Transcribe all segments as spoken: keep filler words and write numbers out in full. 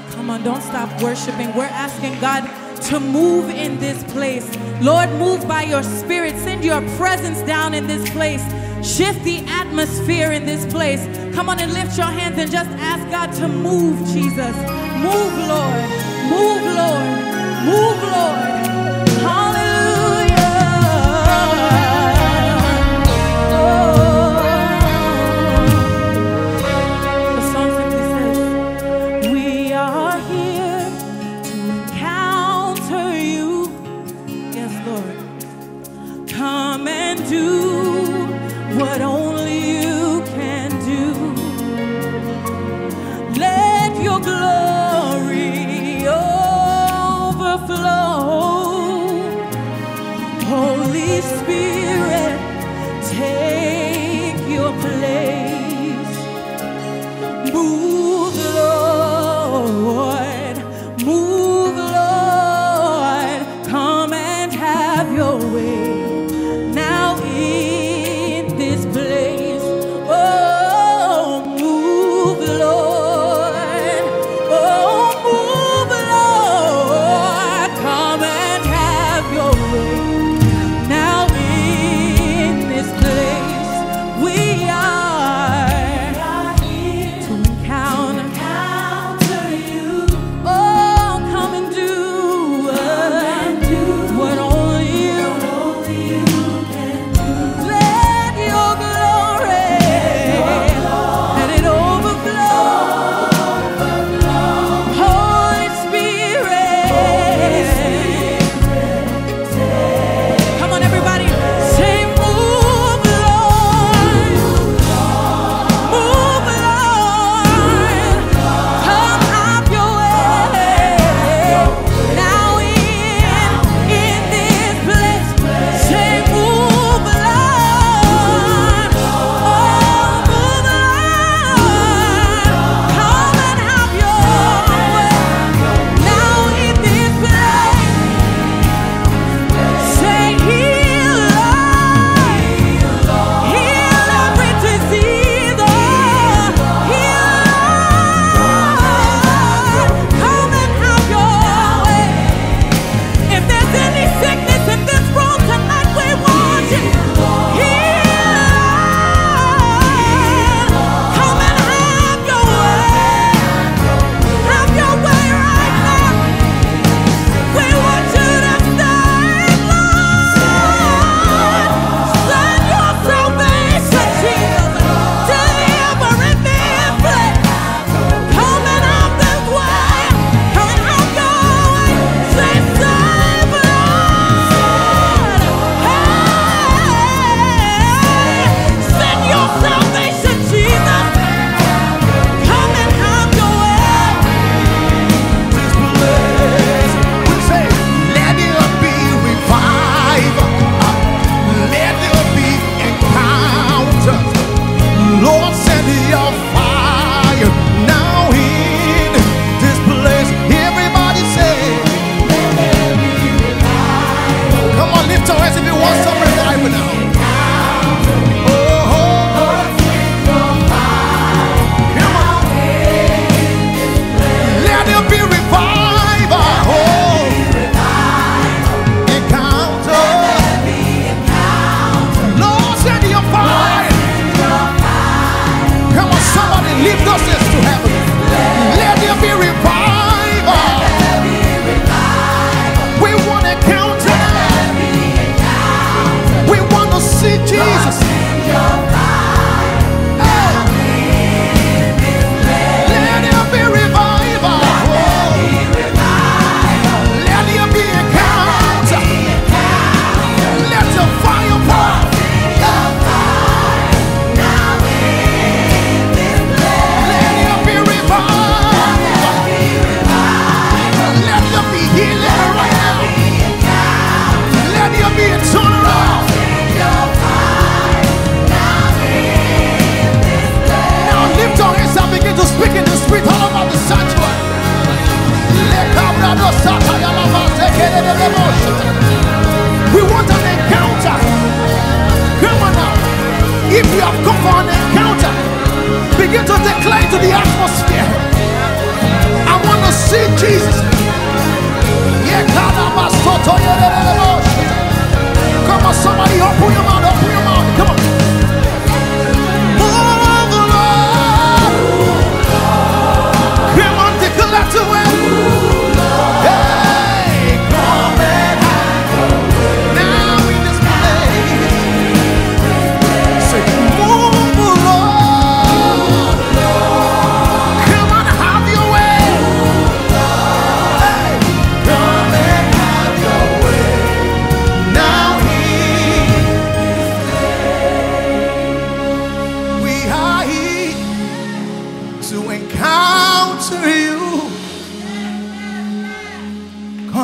Come on, don't stop worshiping. We're asking God to move in this place. Lord, move by your Spirit. Send your presence down in this place. Shift the atmosphere in this place. Come on and lift your hands and just ask God to move, Jesus. Move, Lord. Move, Lord. Move, Lord. Hallelujah. Oh. The song simply says, we are here to encounter you. Yes, Lord. Come and do what only you can do. Let your glory overflow. Holy Spirit, take your place. Move, Lord. Move, Lord. Come and have your way. Now in this place, oh, move, Lord, oh, move, Lord, come and have your way, now in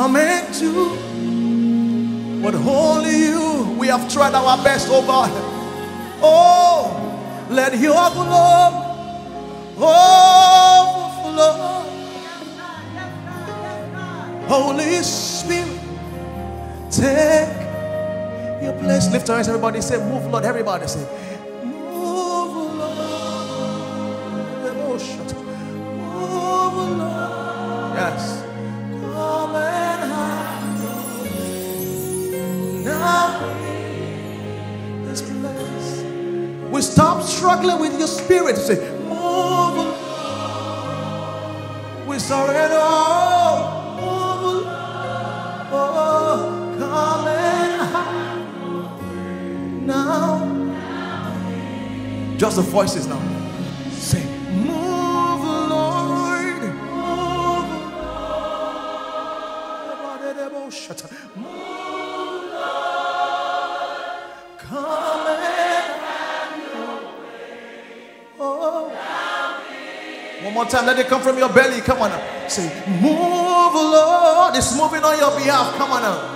come and do what only you. We have tried our best, oh God. Oh, let your glory overflow. Holy Spirit, take your place. Lift your hands, everybody. Say, move, Lord. Everybody say, move, Lord. Move, Lord. Yes. Come and have your way now in this place. We stop struggling with your spirit. Say, move, Lord. We surrender all. Oh, come and now. Just the voices now. Say, move, Lord. Move, Lord. Move, Lord. Come and have your way. Oh. One more time, let it come from your belly. Come on now. Say, move, Lord. It's moving on your behalf. Come on now.